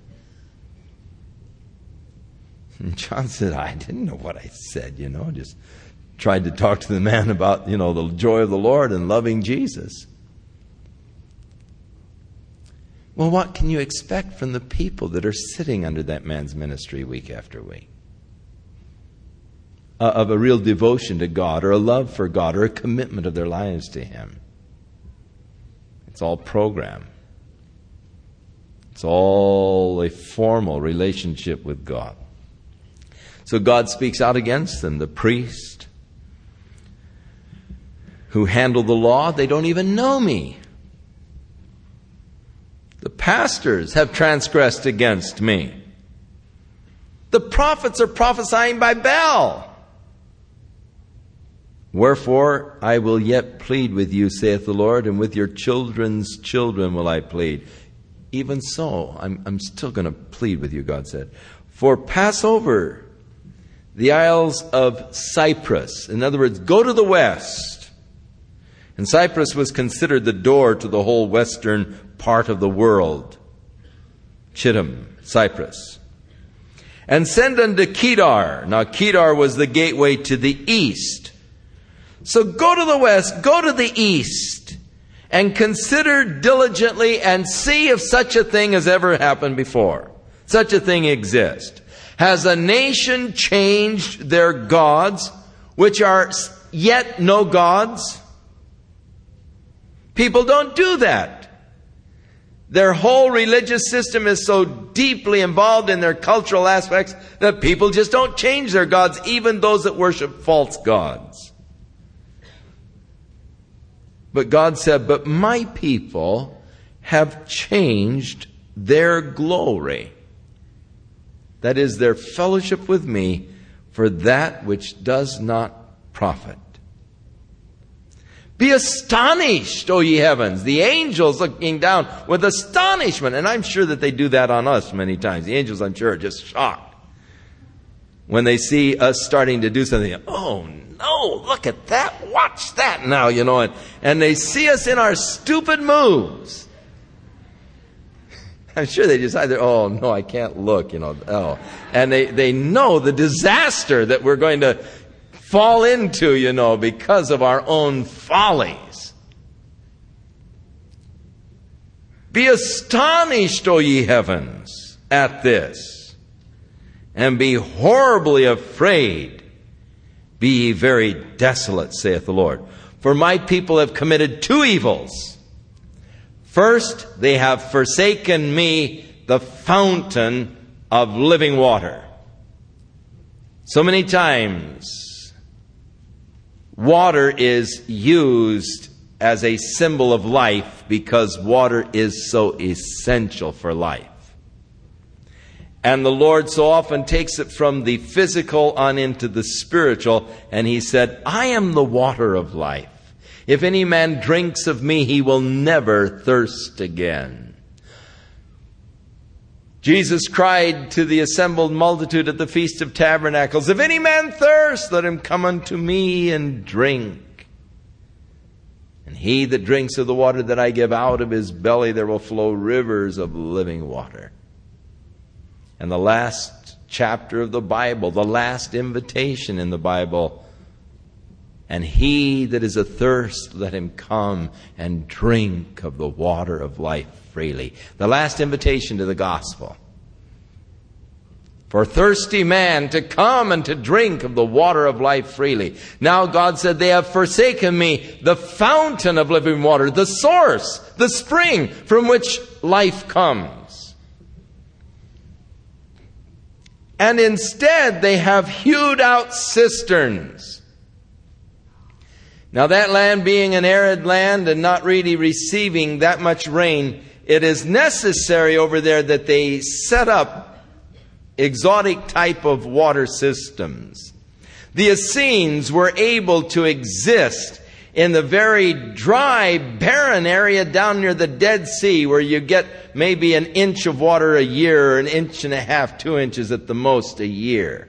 And John said, I didn't know what I said, just tried to talk to the man about, the joy of the Lord and loving Jesus. Well, what can you expect from the people that are sitting under that man's ministry week after week? Of a real devotion to God, or a love for God, or a commitment of their lives to Him. It's all program. It's all a formal relationship with God. So God speaks out against them. The priest who handle the law, they don't even know me. The pastors have transgressed against me. The prophets are prophesying by Baal. Wherefore I will yet plead with you, saith the Lord, and with your children's children will I plead. Even so, I'm still going to plead with you, God said. For pass over the isles of Cyprus. In other words, go to the west. And Cyprus was considered the door to the whole western part of the world. Chittim, Cyprus. And send unto Kedar. Now Kedar was the gateway to the east. So go to the west, go to the east, and consider diligently and see if such a thing has ever happened before. Such a thing exists. Has a nation changed their gods, which are yet no gods? People don't do that. Their whole religious system is so deeply involved in their cultural aspects that people just don't change their gods, even those that worship false gods. But God said, but my people have changed their glory. That is their fellowship with me for that which does not profit. Be astonished, O ye heavens. The angels looking down with astonishment. And I'm sure that they do that on us many times. The angels, I'm sure, are just shocked when they see us starting to do something. Oh, no, look at that. Watch that now, and they see us in our stupid moves. I'm sure they just either, oh, no, I can't look, And they know the disaster that we're going to fall into, because of our own follies. Be astonished, O ye heavens, at this, and be horribly afraid. Be ye very desolate, saith the Lord. For my people have committed two evils. First, they have forsaken me, the fountain of living water. So many times, water is used as a symbol of life because water is so essential for life. And the Lord so often takes it from the physical on into the spiritual. And He said, I am the water of life. If any man drinks of me, he will never thirst again. Jesus cried to the assembled multitude at the Feast of Tabernacles, if any man thirst, let him come unto me and drink. And he that drinks of the water that I give, out of his belly there will flow rivers of living water. And the last chapter of the Bible, the last invitation in the Bible, and he that is athirst, let him come and drink of the water of life freely. The last invitation to the gospel. For a thirsty man to come and to drink of the water of life freely. Now God said, they have forsaken me, the fountain of living water, the source, the spring from which life comes. And instead they have hewed out cisterns. Now that land being an arid land and not really receiving that much rain, it is necessary over there that they set up exotic type of water systems. The Essenes were able to exist in the very dry, barren area down near the Dead Sea, where you get maybe an inch of water a year, or an inch and a half, 2 inches at the most a year.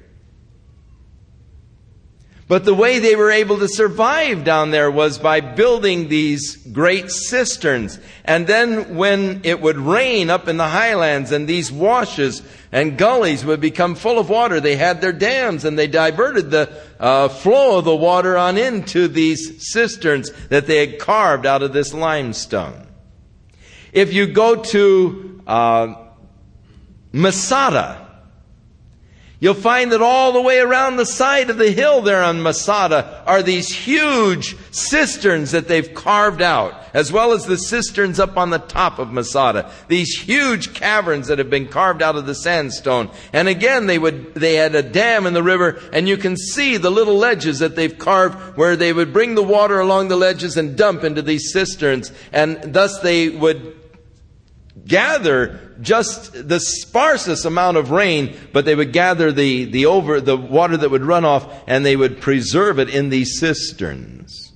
But the way they were able to survive down there was by building these great cisterns. And then when it would rain up in the highlands and these washes and gullies would become full of water, they had their dams and they diverted the flow of the water on into these cisterns that they had carved out of this limestone. If you go to Masada, you'll find that all the way around the side of the hill there on Masada are these huge cisterns that they've carved out, as well as the cisterns up on the top of Masada. These huge caverns that have been carved out of the sandstone. And again, they had a dam in the river, and you can see the little ledges that they've carved where they would bring the water along the ledges and dump into these cisterns. And thus they would gather just the sparsest amount of rain, but they would gather the water that would run off, and they would preserve it in these cisterns.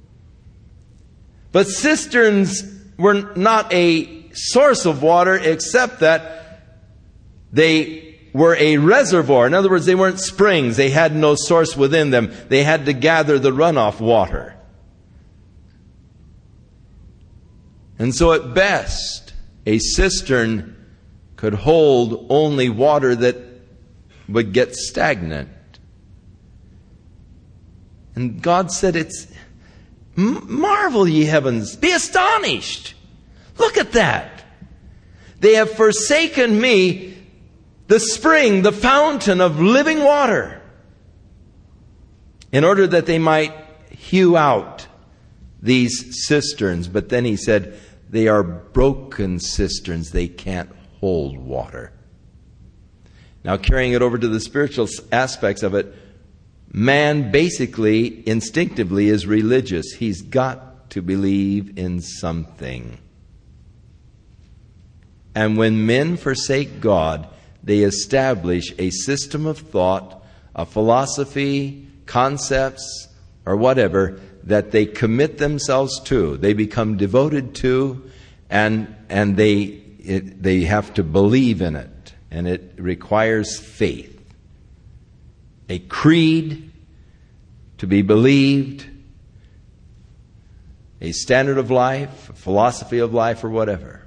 But cisterns were not a source of water, except that they were a reservoir. In other words, they weren't springs. They had no source within them. They had to gather the runoff water. And so at best, a cistern could hold only water that would get stagnant. And God said, marvel ye heavens, be astonished. Look at that. They have forsaken me, the spring, the fountain of living water, in order that they might hew out these cisterns. But then he said, they are broken cisterns. They can't hold water. Now, carrying it over to the spiritual aspects of it, man basically, instinctively, is religious. He's got to believe in something. And when men forsake God, they establish a system of thought, a philosophy, concepts, or whatever, that they commit themselves to. They become devoted to, and they have to believe in it. And it requires faith. A creed to be believed, a standard of life, a philosophy of life, or whatever.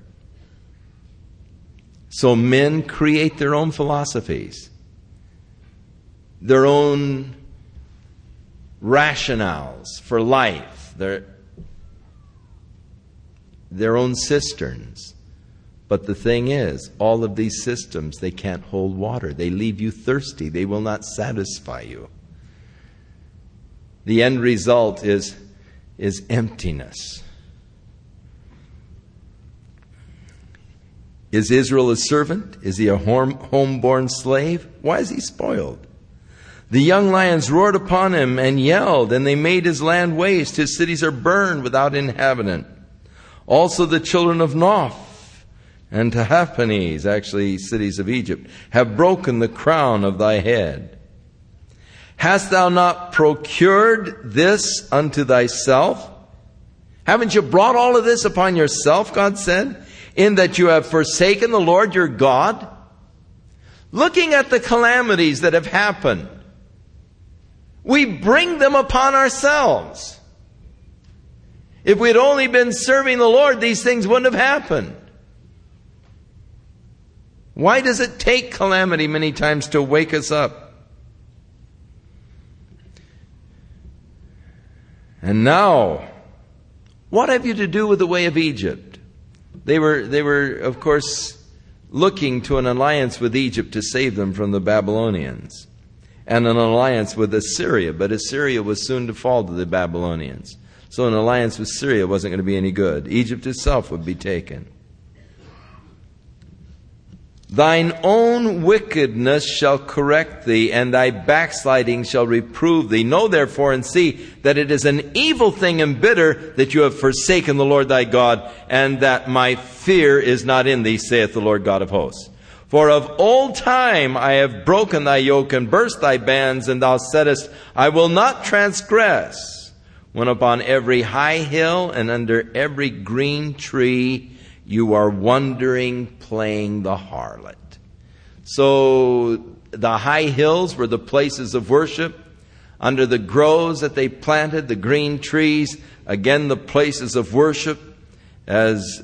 So men create their own philosophies, their own rationales for life, their own cisterns. But the thing is, all of these systems, they can't hold water. They leave you thirsty. They will not satisfy you. The end result is emptiness. Is Israel a servant? Is he a homeborn slave? Why is he spoiled? The young lions roared upon him and yelled, and they made his land waste. His cities are burned without inhabitant. Also the children of Noph and Tahpanhes, actually cities of Egypt, have broken the crown of thy head. Hast thou not procured this unto thyself? Haven't you brought all of this upon yourself, God said, in that you have forsaken the Lord your God? Looking at the calamities that have happened, we bring them upon ourselves. If we'd only been serving the Lord, these things wouldn't have happened. Why does it take calamity many times to wake us up? And now, what have you to do with the way of Egypt? They were, of course, looking to an alliance with Egypt to save them from the Babylonians, and an alliance with Assyria, but Assyria was soon to fall to the Babylonians. So an alliance with Syria wasn't going to be any good. Egypt itself would be taken. Thine own wickedness shall correct thee, and thy backsliding shall reprove thee. Know therefore and see that it is an evil thing and bitter that you have forsaken the Lord thy God, and that my fear is not in thee, saith the Lord God of hosts. For of old time I have broken thy yoke and burst thy bands, and thou saidest, I will not transgress. When upon every high hill and under every green tree you are wandering, playing the harlot. So the high hills were the places of worship. Under the groves that they planted, the green trees, again the places of worship, as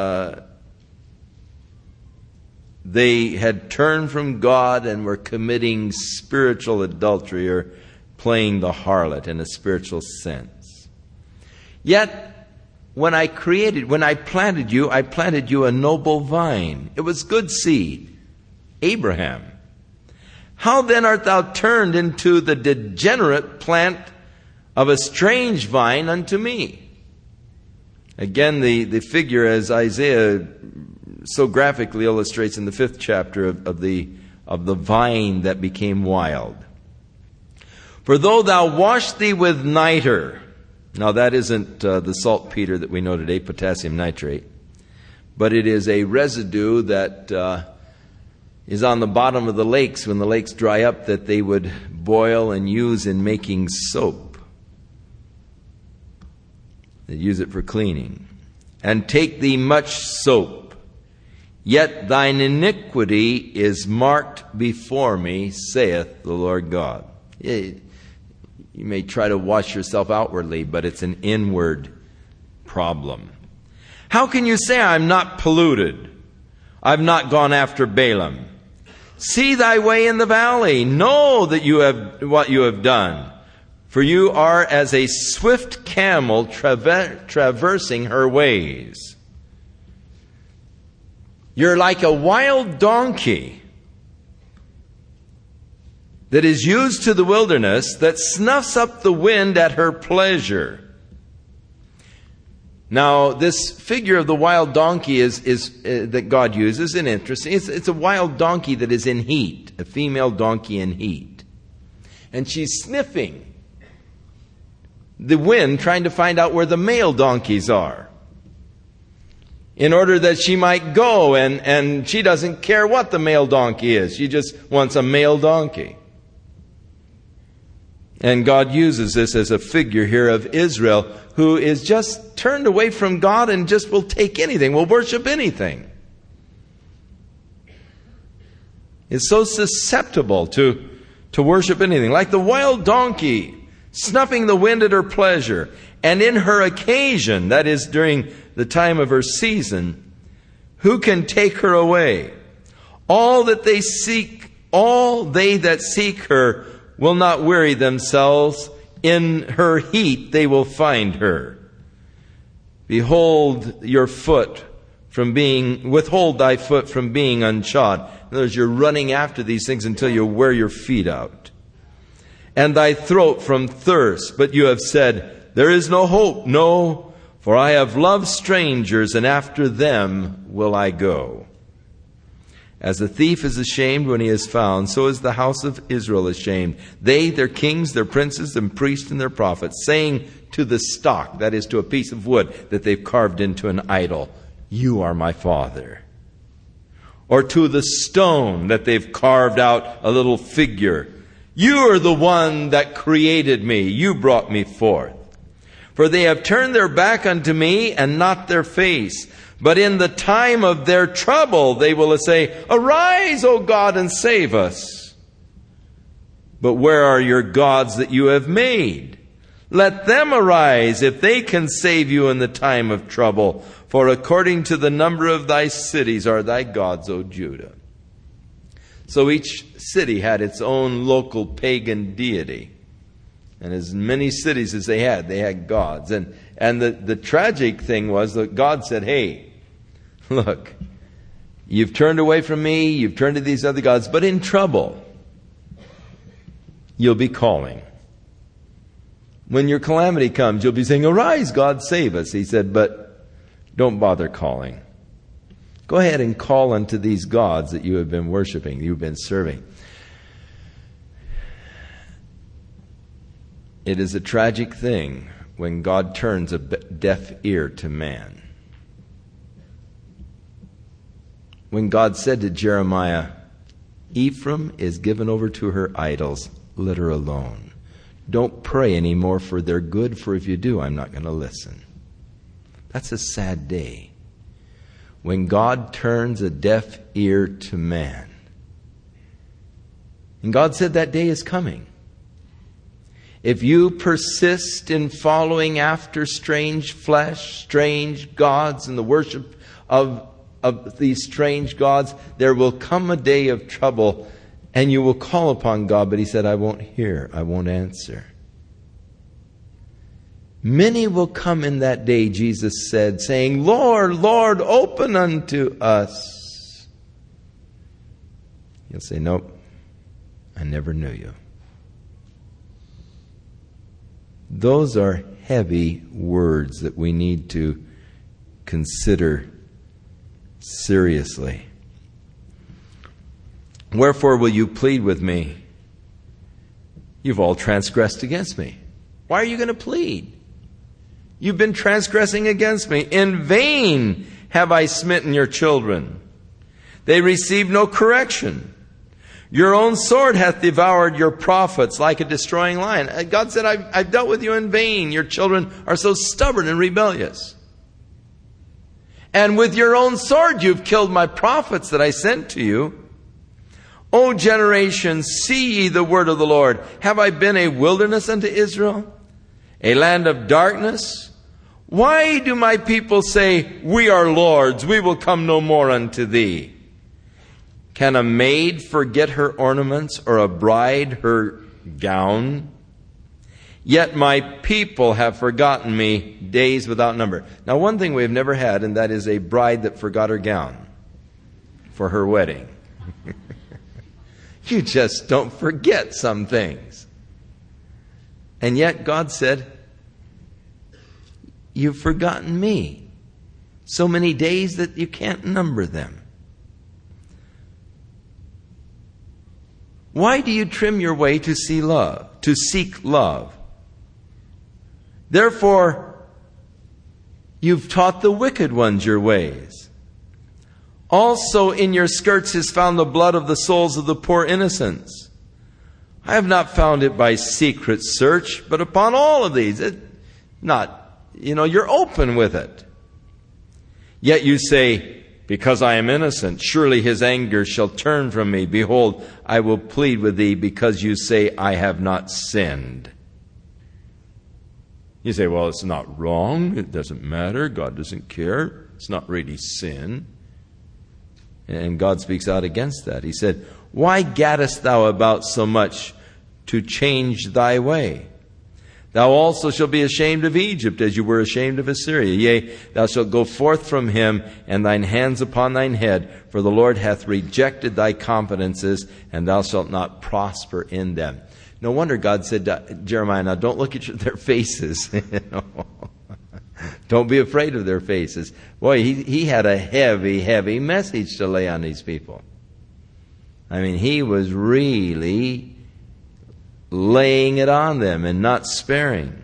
they had turned from God and were committing spiritual adultery, or playing the harlot in a spiritual sense. Yet, when I planted you a noble vine. It was good seed, Abraham. How then art thou turned into the degenerate plant of a strange vine unto me? Again, the figure, as Isaiah so graphically illustrates in the 5th chapter of the vine that became wild. For though thou wash thee with niter, now that isn't the saltpeter that we know today, potassium nitrate, but it is a residue that is on the bottom of the lakes when the lakes dry up, that they would boil and use in making soap. They use it for cleaning. And take thee much soap, yet thine iniquity is marked before me, saith the Lord God. You may try to wash yourself outwardly, but it's an inward problem. How can you say, I'm not polluted? I've not gone after Balaam. See thy way in the valley. Know that you have what you have done. For you are as a swift camel traversing her ways. You're like a wild donkey that is used to the wilderness, that snuffs up the wind at her pleasure. Now, this figure of the wild donkey is that God uses, and interesting. It's a wild donkey that is in heat, a female donkey in heat. And she's sniffing the wind, trying to find out where the male donkeys are, in order that she might go, and she doesn't care what the male donkey is. She just wants a male donkey. And God uses this as a figure here of Israel, who is just turned away from God and just will take anything, will worship anything. Is so susceptible to worship anything. Like the wild donkey, snuffing the wind at her pleasure. And in her occasion, that is during the time of her season, who can take her away? All they that seek her will not weary themselves. In her heat they will find her. Withhold thy foot from being unshod. In other words, you're running after these things until you wear your feet out. And thy throat from thirst. But you have said, there is no hope. No, for I have loved strangers, and after them will I go. As the thief is ashamed when he is found, so is the house of Israel ashamed. They, their kings, their princes, and priests, and their prophets, saying to the stock, that is to a piece of wood that they've carved into an idol, you are my father. Or to the stone that they've carved out a little figure, you are the one that created me. You brought me forth. For they have turned their back unto me and not their face. But in the time of their trouble, they will say, arise, O God, and save us. But where are your gods that you have made? Let them arise if they can save you in the time of trouble. For according to the number of thy cities are thy gods, O Judah. So each city had its own local pagan deity. And as many cities as they had gods. And the tragic thing was that God said, hey, look, you've turned away from me, you've turned to these other gods, but in trouble, you'll be calling. When your calamity comes, you'll be saying, arise, God, save us. He said, but don't bother calling. Go ahead and call unto these gods that you have been worshiping, you've been serving. It is a tragic thing when God turns a deaf ear to man. When God said to Jeremiah, Ephraim is given over to her idols, let her alone. Don't pray anymore for their good, for if you do, I'm not going to listen. That's a sad day. When God turns a deaf ear to man. And God said that day is coming. If you persist in following after strange flesh, strange gods, and the worship of these strange gods, there will come a day of trouble, and you will call upon God. But he said, I won't hear, I won't answer. Many will come in that day, Jesus said, saying, Lord, Lord, open unto us. He'll say, nope, I never knew you. Those are heavy words that we need to consider seriously. Wherefore will you plead with me? You've all transgressed against me. Why are you going to plead? You've been transgressing against me. In vain have I smitten your children. They receive no correction. Your own sword hath devoured your prophets like a destroying lion. God said, I've dealt with you in vain. Your children are so stubborn and rebellious. And with your own sword you've killed my prophets that I sent to you. O generation, see ye the word of the Lord. Have I been a wilderness unto Israel, a land of darkness? Why do my people say, we are lords, we will come no more unto thee? Can a maid forget her ornaments, or a bride her gown? Yet my people have forgotten me days without number. Now, one thing we've never had, and that is a bride that forgot her gown for her wedding. You just don't forget some things. And yet God said, you've forgotten me. So many days that you can't number them. Why do you trim your way to see love, to seek love? Therefore, you've taught the wicked ones your ways. Also in your skirts is found the blood of the souls of the poor innocents. I have not found it by secret search, but upon all of these. You're open with it. Yet you say, because I am innocent, surely his anger shall turn from me. Behold, I will plead with thee because you say, I have not sinned. You say, well, it's not wrong. It doesn't matter. God doesn't care. It's not really sin. And God speaks out against that. He said, why gaddest thou about so much to change thy way? Thou also shalt be ashamed of Egypt, as you were ashamed of Assyria. Yea, thou shalt go forth from him, and thine hands upon thine head, for the Lord hath rejected thy confidences, and thou shalt not prosper in them. No wonder God said to Jeremiah, now don't look at their faces. Don't be afraid of their faces. Boy, he had a heavy, heavy message to lay on these people. I mean, he was really laying it on them and not sparing.